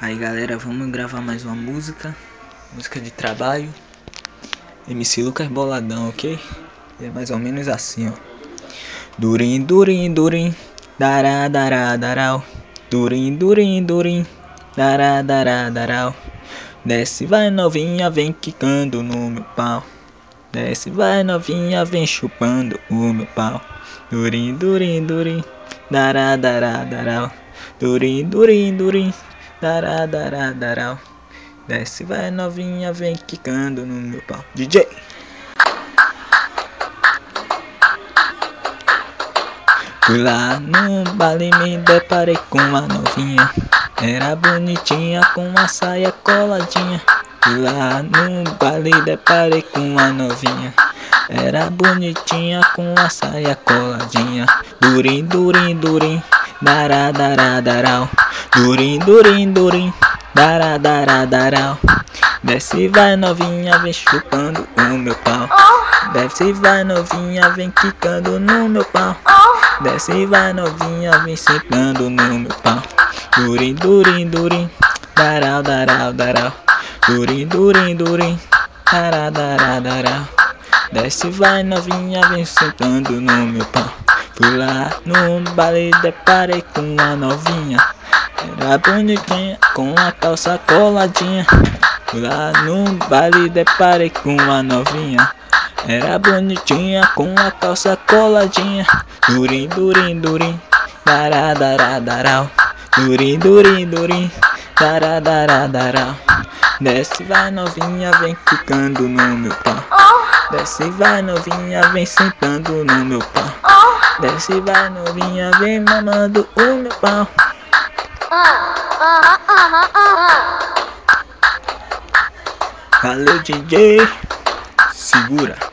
Aí galera, vamos gravar mais uma música de trabalho. MC Lucas Boladão, ok? É mais ou menos assim, ó. Durim, durim, durim, dará, dará, darau. Durim, durim, durim, dará, dará, darau. Desce vai novinha, vem quicando no meu pau. Desce vai novinha, vem chupando o meu pau. Durim, durim, durim, dará, dará, darau. Durim, durim, durim, dará, dará, darau. Desce vai novinha, vem quicando no meu pau. DJ! Fui lá no baile, me deparei com uma novinha. Era bonitinha, com uma saia coladinha. Fui lá no baile, deparei com uma novinha. Era bonitinha, com uma saia coladinha. Durim, durim, durim, dará, dará, darau. Durim, durim, durim, dará, dará, darau. Desce vai novinha, vem chupando o meu pau. Desce vai novinha, vem quicando no meu pau. Desce vai novinha, vem sentando no meu pau. Durim, durim, durim, darau, darau, darau. Durim, durim, durim, dará, dará, darau. Desce vai novinha, vem sentando no meu pau. Fui lá no baile, deparei com uma novinha. Era bonitinha, com a calça coladinha. Fui lá no baile, deparei com uma novinha. Era bonitinha, com a calça coladinha. Durim, durim, durim, dará, dará, darau. Durim, durim, durim, dará, dará, darau. Desce vai novinha, vem quicando no meu pau. Desce vai novinha, vem sentando no meu pau. Desce vai novinha, vem mamando o meu pau. Valeu, DJ. Segura.